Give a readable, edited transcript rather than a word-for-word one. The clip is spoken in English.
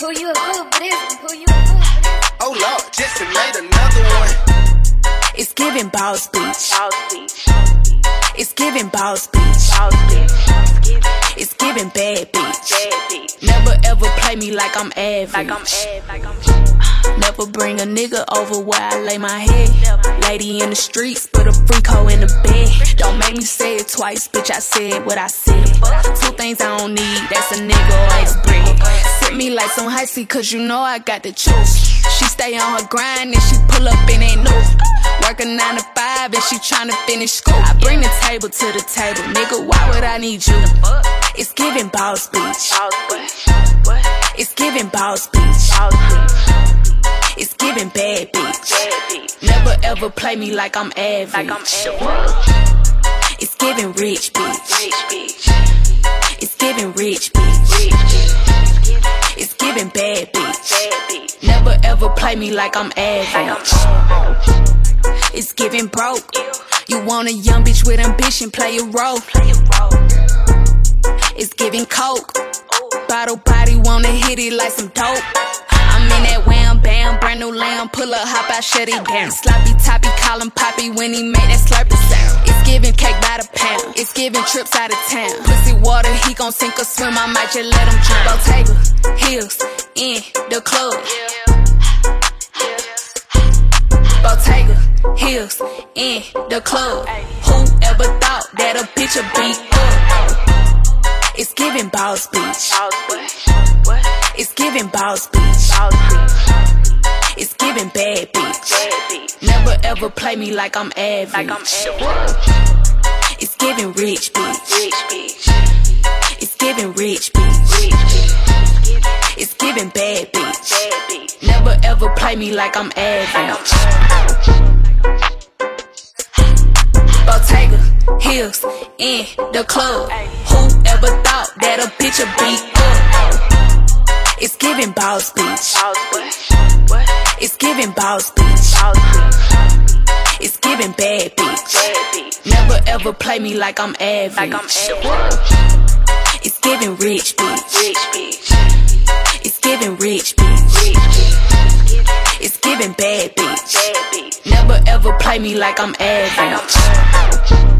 Who you a good for this? Who you a good for this? Oh Lord, just made another one. It's giving boss bitch. Boss bitch. It's giving boss bitch. Boss bitch. It's giving bad bitch. Bad bitch. Never ever play me like I'm average. Like I'm Never bring a nigga over where I lay my head. Lady in the streets, put a freak hoe in the bed. Don't make me say it twice, bitch, I said what I said. Two things I don't need, that's a nigga or a bread. Sit me like some high C, cause you know I got the juice. She stay on her grind and she pull up and ain't new. Working 9 to 5 and she tryna finish school. I bring the table to the table, nigga, why would I need you? It's giving boss bitch. boss bitch. What? It's giving boss bitch. Boss bitch. It's giving bad bitch. Bad bitch. Never ever play me like I'm average. Like I'm average. It's giving rich bitch. Rich bitch. It's giving rich bitch. Rich bitch. It's giving bad bitch. Bad bitch. Never ever play me like I'm Like I'm average. average. It's giving broke. You want a young bitch with ambition, play a role. Play a role. It's giving coke. Bottle body wanna hit it like some dope. I'm in that wham bam, brand new lamb. Pull up, hop out, shut it down. Sloppy toppy, call him Poppy when he make that slurpy sound. It's giving cake by the pound. It's giving trips out of town. Pussy water, he gon' sink or swim. I might just let him drown. Bottega, heels, in the club. Bottega, heels, in the club. Whoever thought that a bitch would be up? It's giving boss bitch. Boss bitch. What? It's giving boss bitch. Boss bitch. It's giving bad bitch. Bad bitch. Never ever play me like I'm average. Like I'm average. It's giving rich bitch. Rich bitch. It's giving rich bitch. Rich bitch. It's giving bad bitch. Bad bitch. Never ever play me like I'm Like I'm average. average. Bottega, heels, in the club. Whoever thought that a bitch would be up? It's giving boss bitch. Boss bitch. What? It's giving boss bitch. Boss bitch. It's giving bad bitch. Bad bitch. Never ever play me like I'm average. Like I'm average. It's giving rich bitch. Rich bitch. It's giving rich bitch. Rich bitch. It's giving bad bitch. Bad bitch. Never ever play me like I'm average. Like I'm average.